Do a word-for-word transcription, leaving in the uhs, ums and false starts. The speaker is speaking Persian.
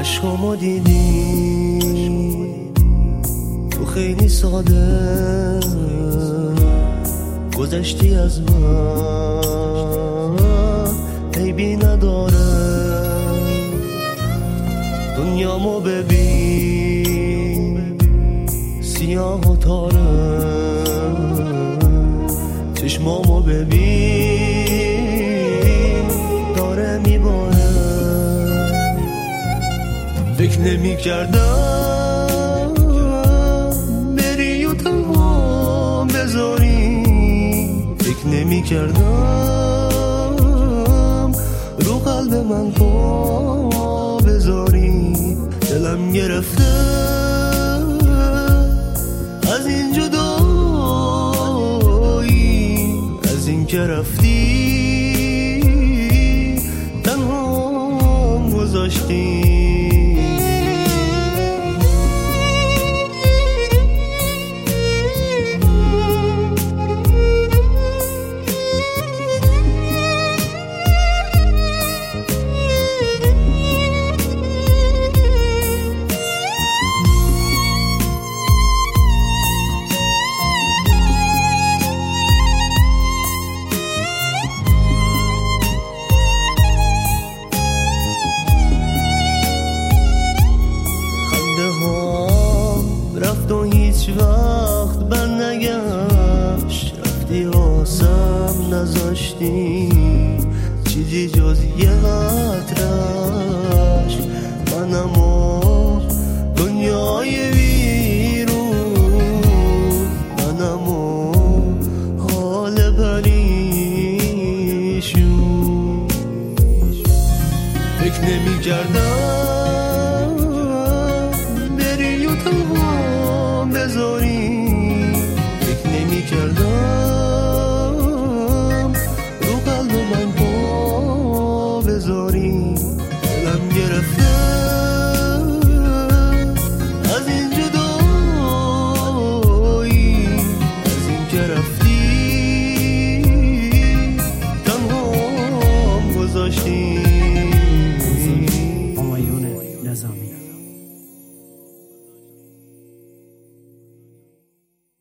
عشقامو دیدی تو خیلی ساده گذشتی از من، عیبی نداره. دنیامو ببین سیاه و تاره، چشمامو ببین داره میباره. فکر نمی کردم بری و تنها بذاری، فکر نمی کردم رو قلب من پا بذاری. دلم گرفته از این جدایی، از این که رفتی تنها گذاشتی. رفت و هیچ وقت بر نگشت، رفتی واسم نذاشتی چیزی جز یه قطرش. منم و دنیای ویرون، منم و حال پریشون. فکر نمی کردم بری و تنها بذاری، فکر نمی کردم رو قلب من پا بذاری. دلم گرفته از این جدایی، از این که رفتی تنها گذاشتی.